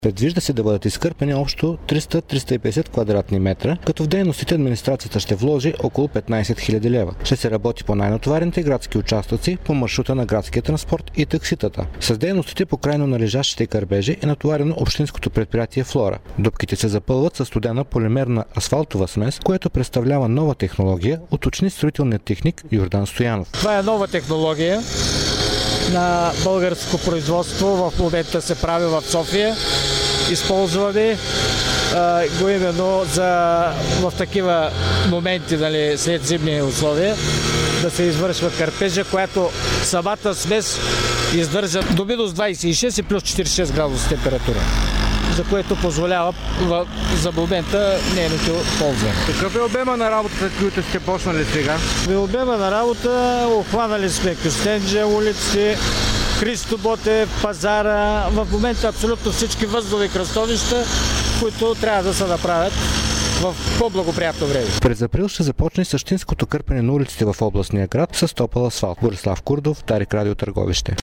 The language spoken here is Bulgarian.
Предвижда се да бъдат изкърпени общо 300-350 квадратни метра, като в дейностите администрацията ще вложи около 15 000 лева. Ще се работи по най-натоварените градски участъци по маршрута на градския транспорт и такситата. С дейностите по крайно належащите кърбежи е натоварено общинското предприятие Флора. Дупките се запълват със студена полимерна асфалтова смес, което представлява нова технология, уточни строителният техник Йордан Стоянов. Това е нова технология на българско производство. В момента се прави в София. Използваме го именно в такива моменти, след зимни условия, да се извършва кърпежа, която самата смес издържа до минус 26 и плюс 46 градуса температура, за което позволява за момента нейното ползване. Какъв е обема на работата, които сте почнали сега? Обема на работа обхванали сме Кюстенджа, улици, Христо Ботев, пазара. В момента абсолютно всички възлови кръстовища, които трябва да се направят в по-благоприятно време. През април ще започне същинското кърпене на улиците в областния град с топъл асфалт. Борислав Курдов, Дарик Радио Търговище.